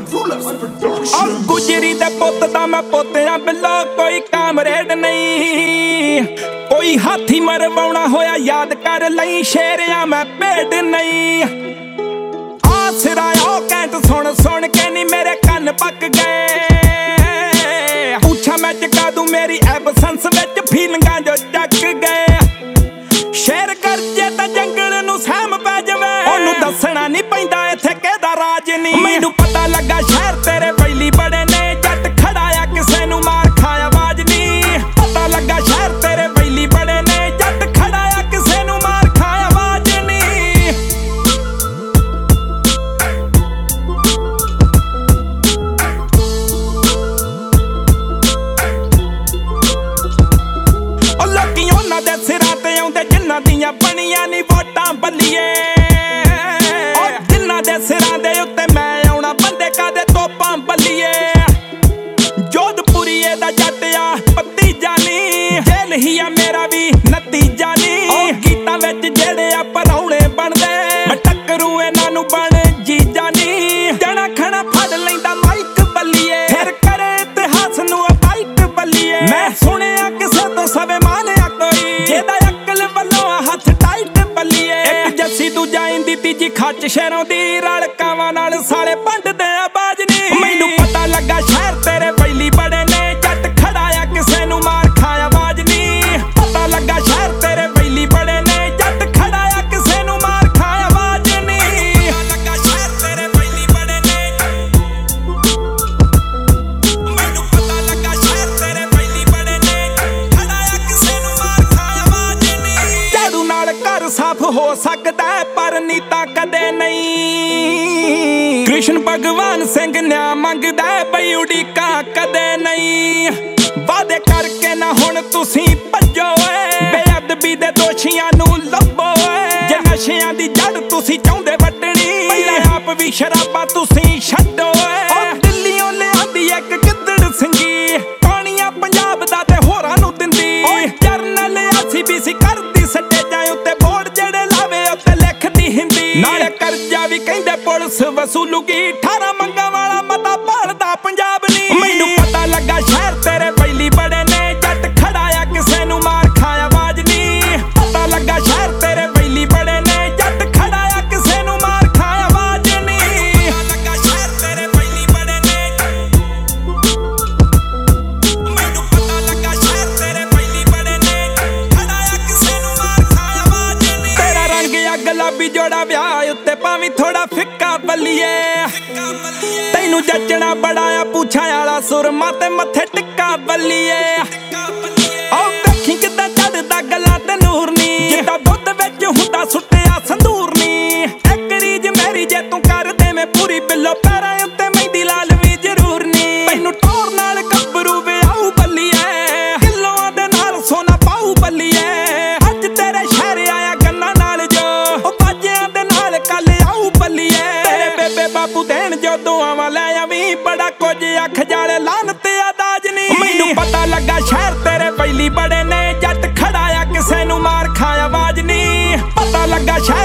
गुजरी दे पुत दा मैं पोतिया बिलो कोई कामरेड नहीं, कोई हाथी मरवाउणा होया याद कर लई शेरिया मैं भेड नहीं। आसरा ओ कैंट सुन सुन के नी मेरे कन्न पक गए, पूछा मैं चका दूं मेरी एबसेंस विच फीलिंगां जो चक गए। शेर करजे तां जंगल नूं सहम पै जावे, ओनू दसना नहीं पैंदा इत्थे किहदा राज नहीं। मैनू पता लगा शहर तेरे बैली बड़े ने, जट खड़ा आ किसे नू मार खाया आवाज नहीं। पता लगा शहर तेरे बैली बड़े ने, जट खड़ा आ किसे नू मार खाया आवाज नहीं। ओ लोकी उन्हां दे सिरां ते आउंदे जिन्हां दियां बणियां नी वोटां बल्लीए, जिन्हां दे सिरां दे उत्ते मैं आउणा बंदे कादे तोपां बल्लीए। जोधपुरीए दा जट आ भतीजा नी, जेल ही आ मेरा भी नतीजा नी। गीतां विच जेड़े आ परौणे बनदे, मैं टक्करू इन्हां नूं बण जीजा नी। जणा खणा फड़ लैंदा माइक बल्लीए, फिर करे इतिहास नूं अपाइट बल्लीए। मैं सुणिया किसे तो सवे मानिया कोई, जेदा अकल वल्लों हथ टाइट बल्लीए। एक जस्सी दूजा इंदी तीजी खच शहरों दी, रल कावां नाल साले पंडदे आवाज नी। मैनू पता लगा शहर तेरे बैली बड़े ने, जट खड़ा आ किसे नू मार खाया आवाज नी। पता लगा शहर तेरे बैली बड़े ने, जट खड़ा आ किसे नू मार खाया आवाज नी। पता लगा शहर तेरे बैली बड़े ने, मैनू पता लगा शहर तेरे बैली बड़े ने, खड़ा आ किसे नू मार खाया आवाज नी। झाड़ू नाल घर साफ हो सकदा है पर नीता कदे नहीं। कृष्ण भगवान सिंह न्याय मंगदा है बई उड़ीका कदे नहीं। वादे करके ना हुण तुसी भज्जो, बेअदबी दे दोषियां नू लभो। जे नशियां दी जड़ तुसी चाहुंदे वड्डणी, पहले आप भी शराबां तुसी छड्डो। दिल्लीओं लिआंदी इक गिद्दड़ सिंगी, पाणियां पंजाब दा ते होरां नू दिंदी। जरनल ACBC करदी सटेजां उत्ते बोर्ड जेड़े लावे उत्ते लिखदी हिंदी। नाले करजा भी कहंदे पुलिस वसूलूगी, 18 मंगां वाला मता भालदा पंजाब नी। मैनू पता लगा शहर तेरे बैली बड़े ने, जट खड़ा आ किसे नू मार खाया आवाज नी। पता लगा शहर तेरे बैली बड़े ने, जट खड़ा आ किसे नू मार खाया आवाज नी। पता लगा शहर तेरे बैली बड़े ने, मैनू पता लगा शहर तेरे बैली बड़े ने, खड़ा आ किसे नू मार खाया आवाज नी। तेरा रंग आ गुलाबी जोड़ा ब्याह उत्ते भावीं थोड़ा फिक्का बल्लीए, तैनू जचना बड़ा आ पूछा आला सुरमा ते मत्थे टिक्का बल्लीए। ओ देखी किद्दां चढ़दा गल्लां ते नूर नी, जिद्दां दुੱਧ विच हुंदा सुट्टिया संदूर नी। इक रीज मेरी जे तूं कर दे मैं पूरी बिल्लो, पैरां उत्ते मेहंदी लाल भी जरूर नी। तैनू टोर नाल गब्बरू विआऊ बल्लीए, किलोआं दे नाल सोना पाऊ बल्लीए। अज तेरे शहर आया गन्ना नाल जो, ओ बाजियां दे नाल कल आऊ बल्लीए। तेरे बेबे बापू देण जो दुआवां लै आवीं, बड़ा कुछ अख जाले लानत अदाज नी। मैनू पता लगा शहर तेरे बैली बड़े ने, जट खड़ा आ किसे नू मार खाया आवाज नी। पता लगा शहर